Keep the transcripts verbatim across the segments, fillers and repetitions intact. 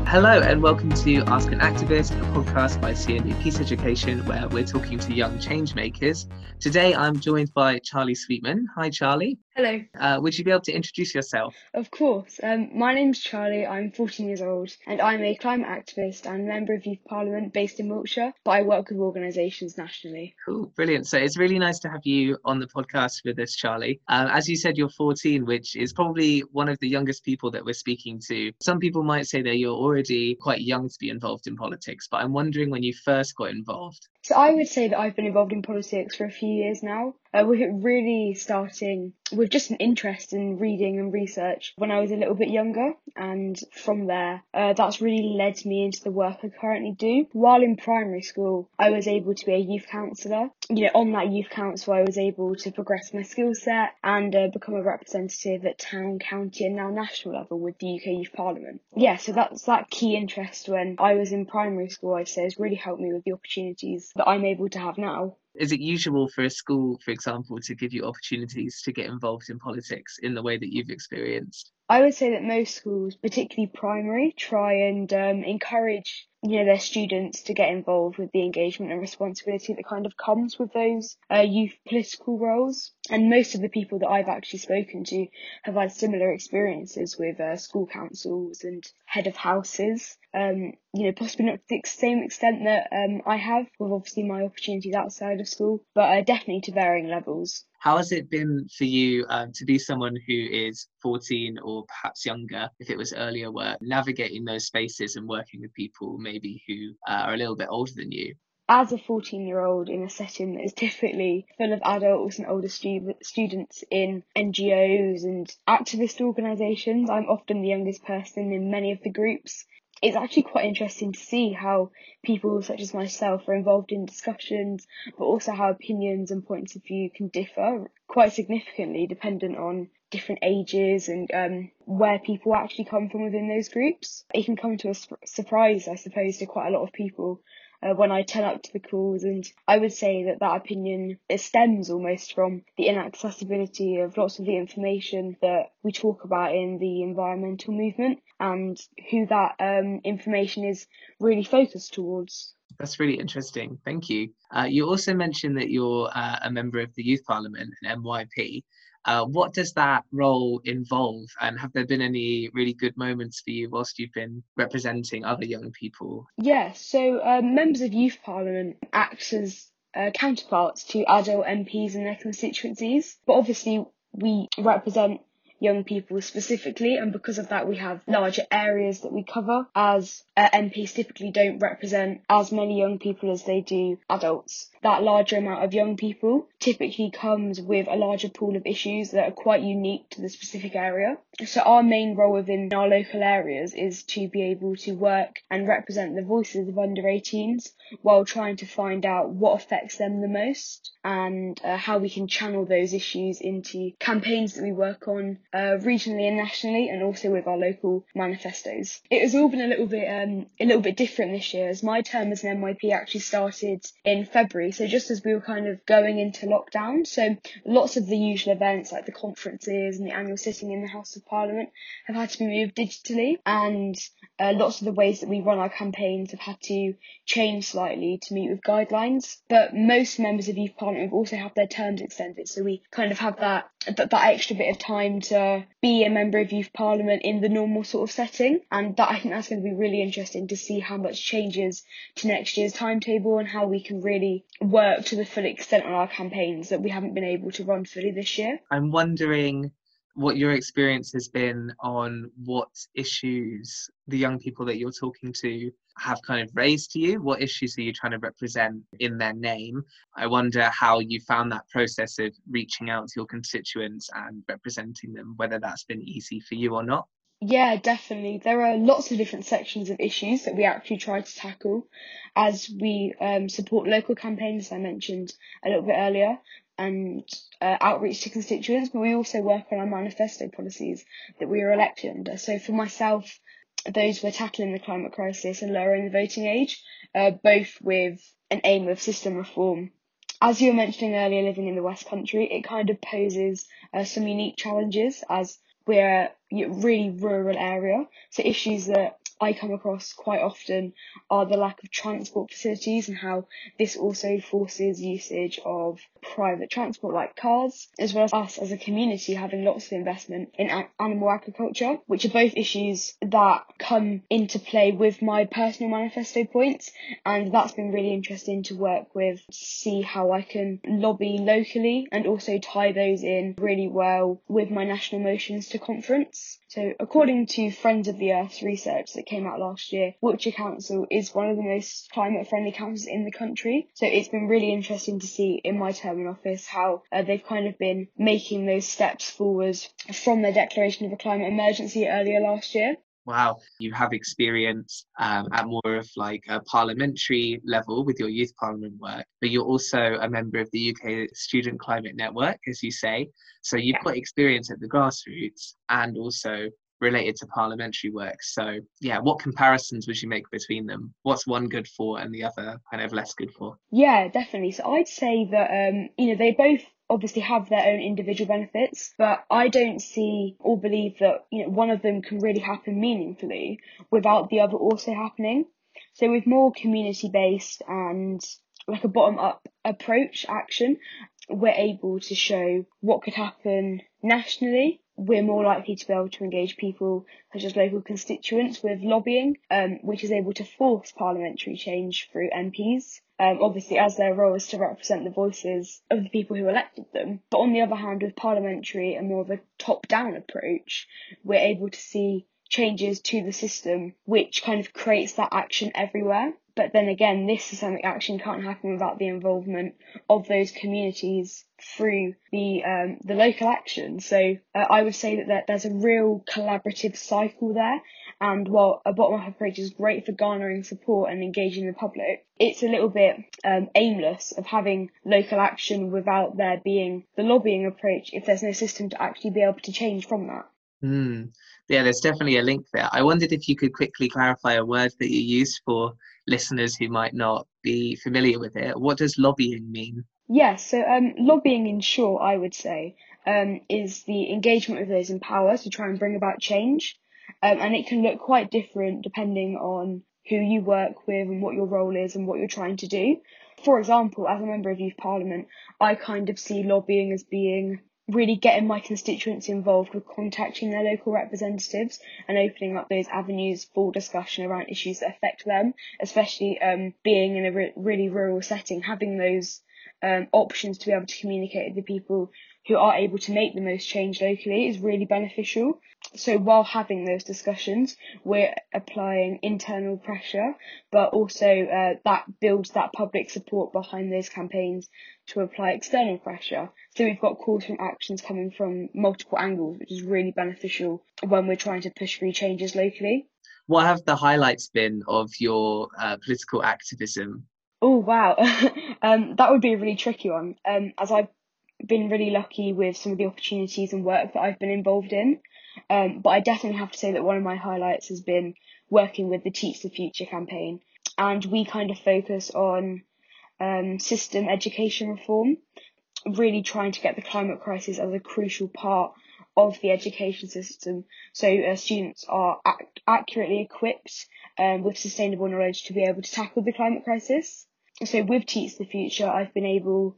Hello and welcome to Ask an Activist, a podcast by C N D Peace Education, where we're talking to young change makers. Today I'm joined by Charlie Sweetman. Hi Charlie. Hello. Uh, would you be able to introduce yourself? Of course. Um, my name's Charlie, I'm fourteen years old, and I'm a climate activist and member of Youth Parliament based in Wiltshire, but I work with organisations nationally. Cool, brilliant. So it's really nice to have you on the podcast with us, Charlie. Um, as you said, you're fourteen, which is probably one of the youngest people that we're speaking to. Some people might say that you're already quite young to be involved in politics, but I'm wondering when you first got involved. So I would say that I've been involved in politics for a few years now. Uh, we're really starting with just an interest in reading and research when I was a little bit younger, and from there, uh, that's really led me into the work I currently do. While in primary school, I was able to be a youth councillor. You know, on that youth council, I was able to progress my skill set and uh, become a representative at town, county, and now national level with the U K Youth Parliament. Yeah, so that's that key interest when I was in primary school, I'd say, has really helped me with the opportunities that I'm able to have now. Is it usual for a school, for example, to give you opportunities to get involved in politics in the way that you've experienced? I would say that most schools, particularly primary, try and um, encourage you know their students to get involved with the engagement and responsibility that kind of comes with those uh, youth political roles. And most of the people that I've actually spoken to have had similar experiences with uh, school councils and head of houses. Um, you know, possibly not to the same extent that um, I have with obviously my opportunities outside of school, but uh, definitely to varying levels. How has it been for you um, to be someone who is fourteen or perhaps younger, if it was earlier work, navigating those spaces and working with people maybe who uh, are a little bit older than you? As a fourteen year old in a setting that is typically full of adults and older stu- students in N G Os and activist organisations, I'm often the youngest person in many of the groups. It's actually quite interesting to see how people such as myself are involved in discussions, but also how opinions and points of view can differ quite significantly dependent on different ages and um, where people actually come from within those groups. It can come to a su- surprise, I suppose, to quite a lot of people uh, when I turn up to the calls, and I would say that that opinion it stems almost from the inaccessibility of lots of the information that we talk about in the environmental movement and who that um, information is really focused towards. That's really interesting. Thank you. Uh, you also mentioned that you're uh, a member of the Youth Parliament, an M Y P. Uh, what does that role involve? And have there been any really good moments for you whilst you've been representing other young people? Yeah, so um, members of Youth Parliament act as uh, counterparts to adult M Ps in their constituencies, but obviously we represent young people specifically, and because of that we have larger areas that we cover, as uh, M Ps typically don't represent as many young people as they do adults. That larger amount of young people typically comes with a larger pool of issues that are quite unique to the specific area. So our main role within our local areas is to be able to work and represent the voices of under eighteens while trying to find out what affects them the most and uh, how we can channel those issues into campaigns that we work on uh, regionally and nationally, and also with our local manifestos. It has all been a little bit um, a little bit different this year, as my term as an M Y P actually started in February, so just as we were kind of going into lockdown. So lots of the usual events like the conferences and the annual sitting in the House of Parliament have had to be moved digitally, and uh, lots of the ways that we run our campaigns have had to change slightly to meet with guidelines. But most members of Youth Parliament have also had their terms extended, so we kind of have that that, that extra bit of time to be a member of Youth Parliament in the normal sort of setting, and that I think that's going to be really interesting to see how much changes to next year's timetable and how we can really work to the full extent on our campaigns that we haven't been able to run fully this year. I'm wondering what your experience has been on what issues the young people that you're talking to have kind of raised to you. What issues are you trying to represent in their name? I wonder how you found that process of reaching out to your constituents and representing them, whether that's been easy for you or not. Yeah, definitely. There are lots of different sections of issues that we actually try to tackle as we um, support local campaigns, as I mentioned a little bit earlier, and uh, outreach to constituents, but we also work on our manifesto policies that we are elected under. So for myself, those were tackling the climate crisis and lowering the voting age, uh, both with an aim of system reform. As you were mentioning earlier, living in the West Country, it kind of poses uh, some unique challenges as we're really rural area. So issues that I come across quite often are the lack of transport facilities and how this also forces usage of private transport like cars, as well as us as a community having lots of investment in a- animal agriculture, which are both issues that come into play with my personal manifesto points. And that's been really interesting to work with, to see how I can lobby locally and also tie those in really well with my national motions to conference. So according to Friends of the Earth research that came out last year, Wiltshire Council is one of the most climate friendly councils in the country. So it's been really interesting to see in my term in office how uh, they've kind of been making those steps forward from their declaration of a climate emergency earlier last year. Wow, you have experience um, at more of like a parliamentary level with your youth parliament work, but you're also a member of the U K Student Climate Network, as you say. So you've Yeah. got experience at the grassroots and also related to parliamentary work. So yeah, what comparisons would you make between them? What's one good for and the other kind of less good for? Yeah, definitely. So I'd say that, um, you know, they both obviously have their own individual benefits, but I don't see or believe that, you know, one of them can really happen meaningfully without the other also happening. So with more community based and like a bottom up approach action, we're able to show what could happen nationally. We're more likely to be able to engage people such as local constituents with lobbying, um, which is able to force parliamentary change through M Ps. Um, obviously, as their role is to represent the voices of the people who elected them. But on the other hand, with parliamentary and more of a top-down approach, we're able to see changes to the system, which kind of creates that action everywhere. But then again, this systemic action can't happen without the involvement of those communities through the um, the local action. So uh, I would say that there, there's a real collaborative cycle there. And while a bottom-up approach is great for garnering support and engaging the public, it's a little bit um, aimless of having local action without there being the lobbying approach if there's no system to actually be able to change from that. Mm. Yeah, there's definitely a link there. I wondered if you could quickly clarify a word that you use for listeners who might not be familiar with it. What does lobbying mean? Yes, so um, lobbying in short, I would say, um, is the engagement with those in power to try and bring about change. Um, and it can look quite different depending on who you work with and what your role is and what you're trying to do. For example, as a member of Youth Parliament, I kind of see lobbying as being really getting my constituents involved with contacting their local representatives and opening up those avenues for discussion around issues that affect them, especially um, being in a re- really rural setting, having those um, options to be able to communicate with the people who are able to make the most change locally is really beneficial. So while having those discussions, we're applying internal pressure, but also uh, that builds that public support behind those campaigns to apply external pressure. So we've got calls from actions coming from multiple angles, which is really beneficial when we're trying to push through changes locally. What have the highlights been of your uh, political activism? Oh, wow. um, that would be a really tricky one, um, as I've been really lucky with some of the opportunities and work that I've been involved in. Um, but I definitely have to say that one of my highlights has been working with the Teach the Future campaign. And we kind of focus on um, system education reform, really trying to get the climate crisis as a crucial part of the education system, so uh, students are ac- accurately equipped um, with sustainable knowledge to be able to tackle the climate crisis. So with Teach the Future, I've been able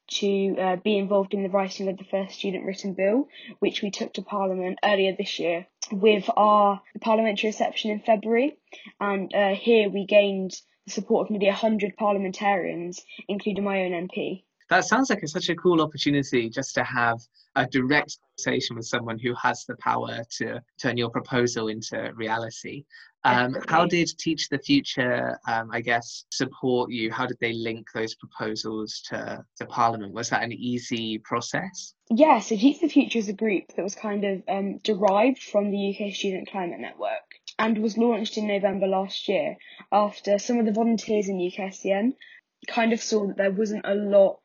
to uh, be involved in the writing of the first student written bill, which we took to Parliament earlier this year with our parliamentary reception in February. And uh, here we gained the support of nearly one hundred parliamentarians, including my own M P. That sounds like a, such a cool opportunity just to have a direct conversation with someone who has the power to turn your proposal into reality. Um, how Definitely. did Teach the Future, um, I guess, support you? How did they link those proposals to, to Parliament? Was that an easy process? Yeah, so Teach the Future is a group that was kind of um, derived from the U K Student Climate Network and was launched in November last year after some of the volunteers in U K S C N kind of saw that there wasn't a lot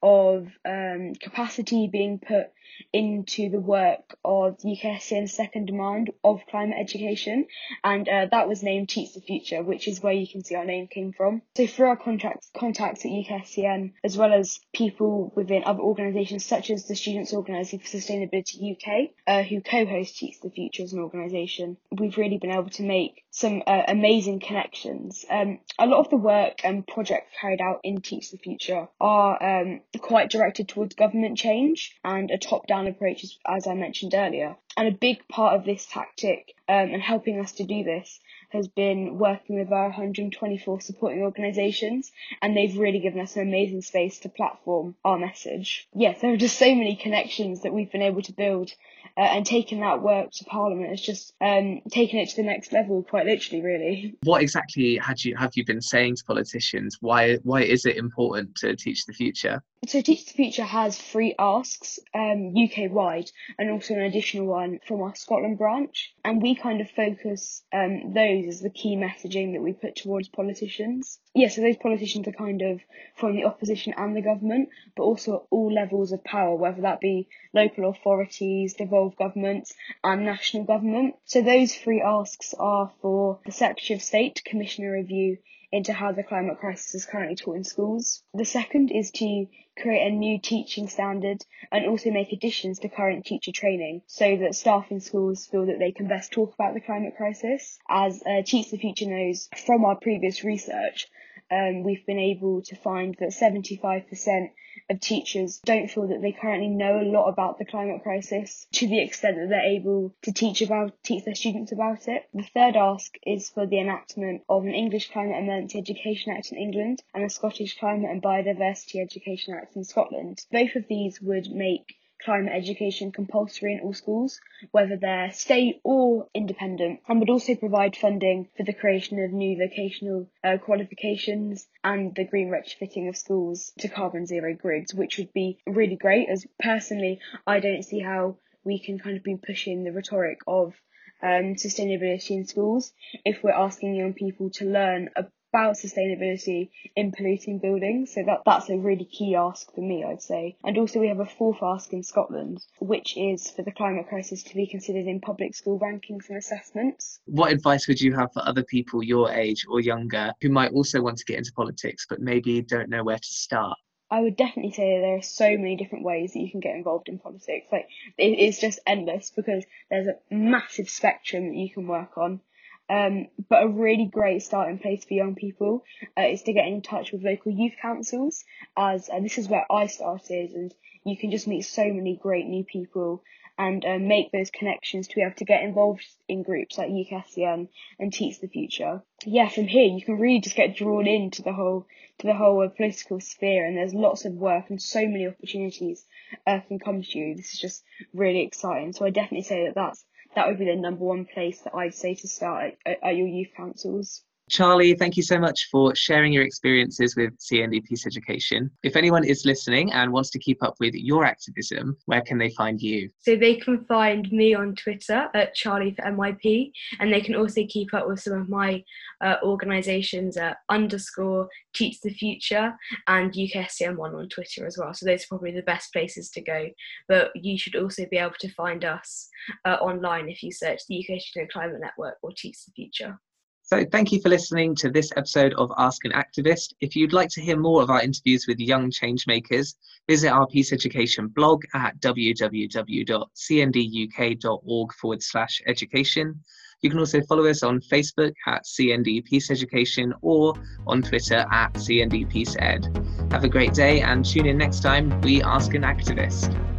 of um, capacity being put into the work of U K S C N's second demand of climate education, and uh, that was named Teach the Future, which is where you can see our name came from. So through our contracts, contacts at U K S C N, as well as people within other organisations such as the Students Organising for Sustainability U K, uh, who co-host Teach the Future as an organisation, we've really been able to make some uh, amazing connections. Um, a lot of the work and projects carried out in Teach the Future are um, quite directed towards government change and a top-down approach, as, as I mentioned earlier. And a big part of this tactic um, and helping us to do this has been working with our one hundred twenty-four supporting organisations, and they've really given us an amazing space to platform our message. Yes, there are just so many connections that we've been able to build, uh, and taking that work to Parliament has just um, taken it to the next level, quite literally, really. What exactly had you have you been saying to politicians? Why why is it important to Teach the Future? So Teach the Future has three asks um, U K-wide, and also an additional one from our Scotland branch. And we kind of focus um, those as the key messaging that we put towards politicians. Yeah, so those politicians are kind of from the opposition and the government, but also at all levels of power, whether that be local authorities, devolved governments and national government. So those three asks are for the Secretary of State to commission a review into how the climate crisis is currently taught in schools. The second is to create a new teaching standard and also make additions to current teacher training so that staff in schools feel that they can best talk about the climate crisis. As uh, Teach the Future knows from our previous research, um, we've been able to find that seventy-five percent of teachers don't feel that they currently know a lot about the climate crisis to the extent that they're able to teach about teach their students about it. The third ask is for the enactment of an English Climate Emergency Education Act in England and a Scottish Climate and Biodiversity Education Act in Scotland. Both of these would make climate education compulsory in all schools, whether they're state or independent, and would also provide funding for the creation of new vocational uh, qualifications and the green retrofitting of schools to carbon zero grids, which would be really great, as personally I don't see how we can kind of be pushing the rhetoric of um, sustainability in schools if we're asking young people to learn about about sustainability in polluting buildings. So that that's a really key ask for me, I'd say. And also we have a fourth ask in Scotland, which is for the climate crisis to be considered in public school rankings and assessments. What advice would you have for other people your age or younger who might also want to get into politics but maybe don't know where to start? I would definitely say that there are so many different ways that you can get involved in politics. Like, it, it's just endless because there's a massive spectrum that you can work on. Um, but a really great starting place for young people uh, is to get in touch with local youth councils, as uh, this is where I started, and you can just meet so many great new people and uh, make those connections to be able to get involved in groups like U K S C N and Teach the Future. Yeah, from here you can really just get drawn into the whole to the whole uh, political sphere, and there's lots of work and so many opportunities uh, can come to you. This is just really exciting. So I definitely say that that's that would be the number one place that I'd say to start at, at your youth councils. Charlie, thank you so much for sharing your experiences with C N D Peace Education. If anyone is listening and wants to keep up with your activism, where can they find you? So they can find me on Twitter at Charlie for N Y P, and they can also keep up with some of my uh, organisations at underscore Teach the Future and U K S C N one on Twitter as well. So those are probably the best places to go. But you should also be able to find us uh, online if you search the U K S C N Climate Network or Teach the Future. So thank you for listening to this episode of Ask an Activist. If you'd like to hear more of our interviews with young changemakers, visit our Peace Education blog at www.cnduk.org forward slash education. You can also follow us on Facebook at C N D Peace Education or on Twitter at C N D Peace Ed. Have a great day and tune in next time we Ask an Activist.